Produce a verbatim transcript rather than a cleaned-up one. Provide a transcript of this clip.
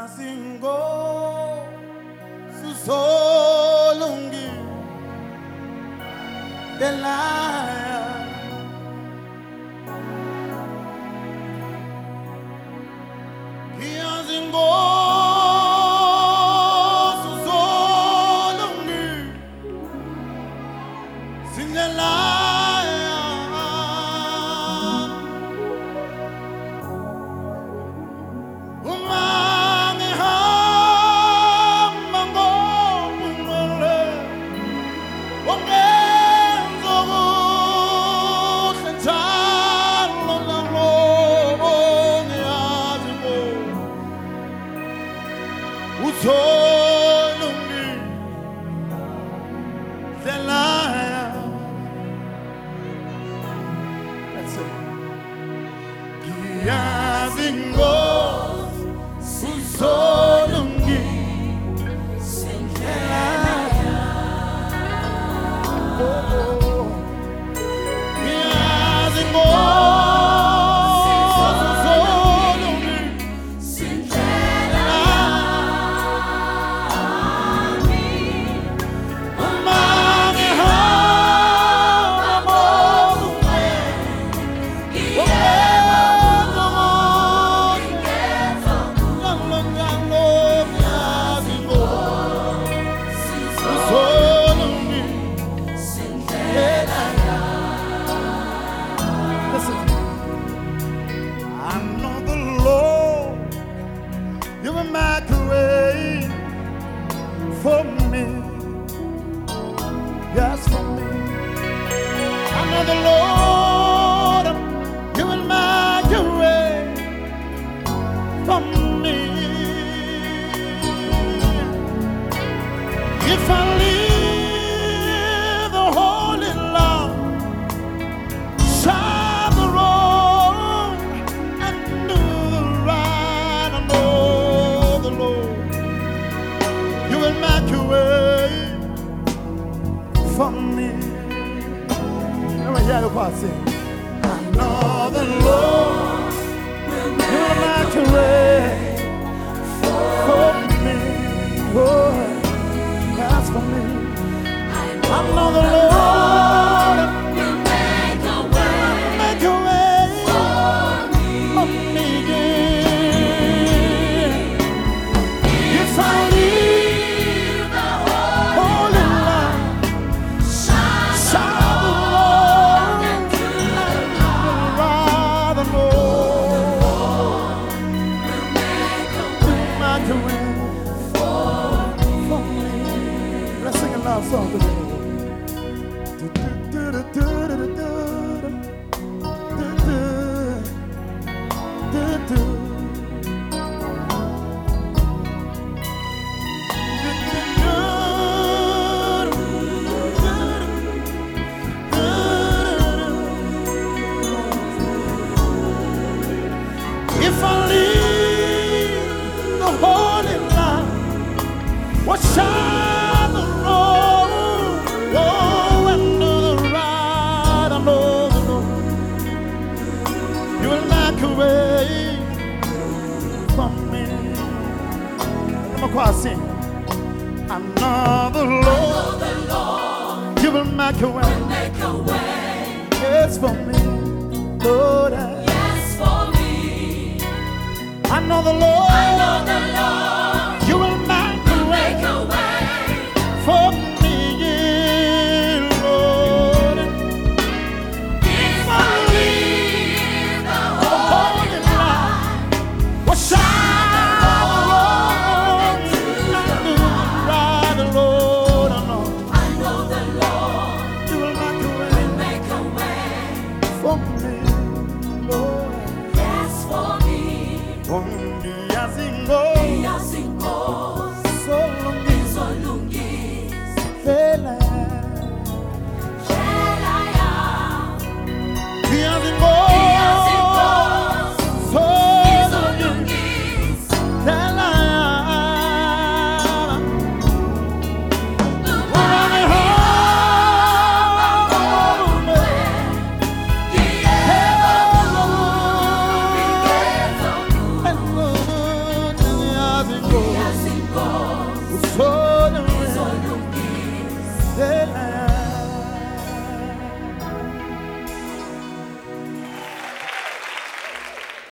Ngiyazingo susolungi delaya Ngiyazingo susolungi sindelaya Usolungi delaya. That's it. Ngiyazingo usolungi delaya. Oh, ngiyazingo for me, yes, for me. I know the Lord, you will make a way for me. If I leave the holy love, shine the road and do the right, I know the Lord, you will make a way for me. Let me hear your part sing. I know the Lord will make a way for me. Oh, that's for me. I know the Lord will make a way, make a way for me. For me. If I leave the holy light, shine the road and do the right, the Lord will make a way for me. Let's sing a love song today. If I leave the holy light, what shine the road, oh, and do the right, I know the Lord, you will make a way for me. Let me choir sing. I know the Lord, you will make a way, make a way. Yes, for me, Lord. Yes, for me. I know the Lord, I know the Lord, you will make a way, make a way for me, Lord. If I leave the holy light, what shine the road and do the right, Lord. I know, I know the Lord, you will make a way, make a way for me, Lord. Yes, for me. Ngiyazingo